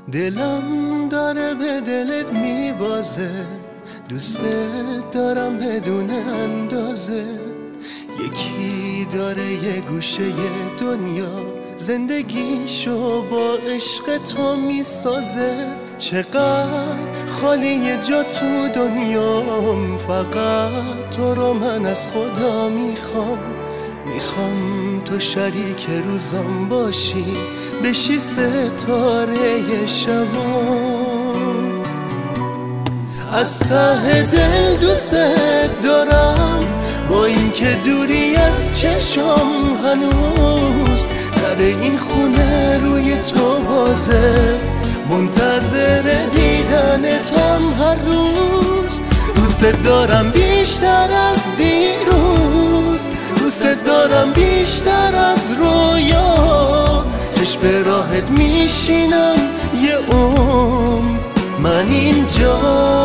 دلم داره به دلت میبازه، دوست دارم بدون اندازه. یکی داره یه گوشه دنیا، زندگیشو با عشق تو میسازه. چقدر خالی جا تو دنیام، فقط تو رو من از خدا میخوام. میخوام تو شریک روزام باشی، بشی ستاره شبام. از ته دل دوست دارم، با اینکه دوری از چشم هنوز در این خونه روی تو بازه. منتظر دیدنتم هر روز، دوست دارم بیشتر از دیروز، دوست دارم بیشتر از رویا. چشم به راحت میشینم یه عمر من اینجا.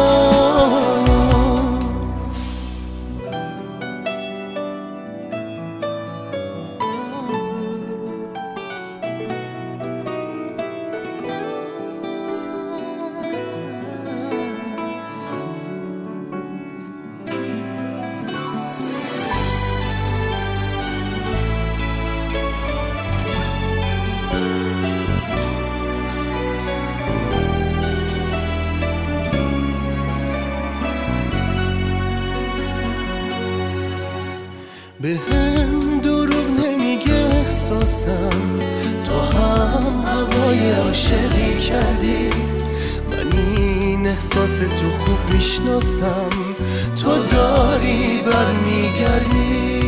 به هم دروغ نمیگه احساسم، تو هم هوای عاشقی کردی. من این احساس تو خوب میشناسم، تو داری برمیگردی.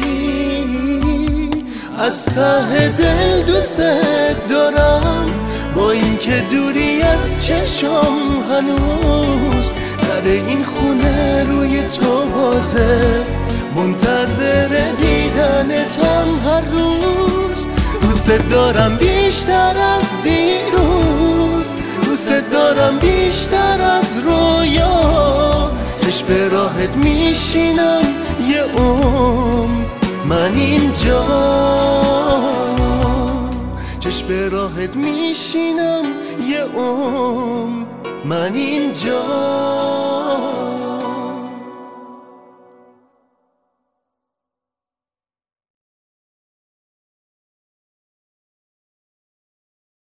از ته دل دوست دارم، با اینکه دوری از چشم هنوز در این خونه روی تو بازه. منتظر دیدنتم هر روز، دوست دارم بیشتر از دیروز، دوست دارم بیشتر از رویا. چشم به راحت میشینم یه عمر من اینجا. چشم به راحت میشینم یه عمر من اینجا.